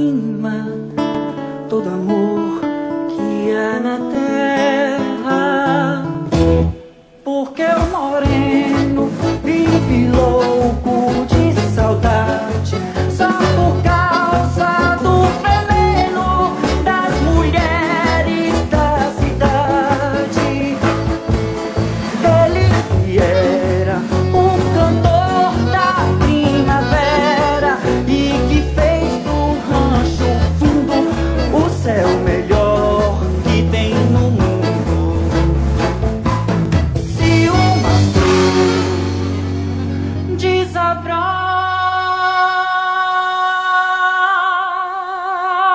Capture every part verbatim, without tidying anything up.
queima todo amor que há na terra. Porque o moreno vive louco de saudade, só por causa do veneno das mulheres da cidade. Ele era o cantor da primavera e que fez do rancho fundo o céu melhor que tem no mundo. Se uma flor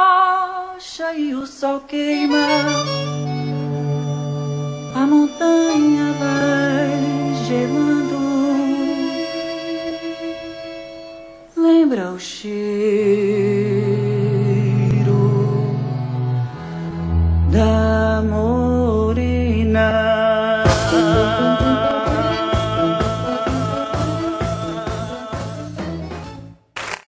desabrocha e o sol queima a montanha